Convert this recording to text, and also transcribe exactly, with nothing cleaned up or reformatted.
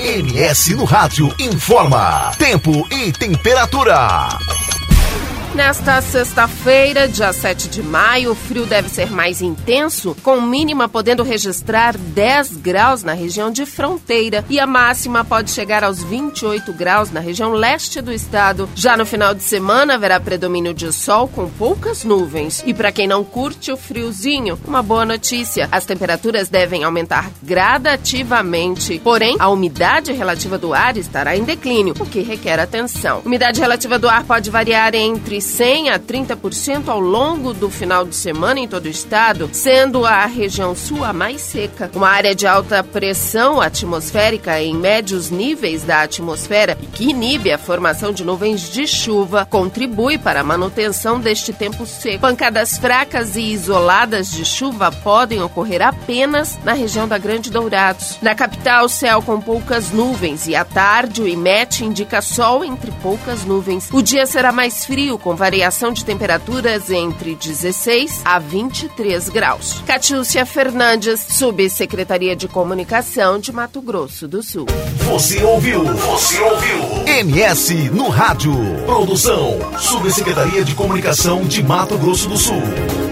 M S no Rádio informa tempo e temperatura. Nesta sexta-feira, dia sete de maio, o frio deve ser mais intenso, com mínima podendo registrar dez graus na região de fronteira e a máxima pode chegar aos vinte e oito graus na região leste do estado. Já no final de semana, haverá predomínio de sol com poucas nuvens. E para quem não curte o friozinho, uma boa notícia: as temperaturas devem aumentar gradativamente, porém, a umidade relativa do ar estará em declínio, o que requer atenção. A umidade relativa do ar pode variar entre cem a trinta por cento ao longo do final de semana em todo o estado, sendo a região sul a mais seca. Uma área de alta pressão atmosférica em médios níveis da atmosfera e que inibe a formação de nuvens de chuva contribui para a manutenção deste tempo seco. Pancadas fracas e isoladas de chuva podem ocorrer apenas na região da Grande Dourados. Na capital, céu com poucas nuvens e à tarde o IMET indica sol entre poucas nuvens. O dia será mais frio, com variação de temperaturas entre dezesseis a vinte e três graus. Catiúcia Fernandes, Subsecretaria de Comunicação de Mato Grosso do Sul. Você ouviu? Você ouviu? M S no Rádio. Produção, Subsecretaria de Comunicação de Mato Grosso do Sul.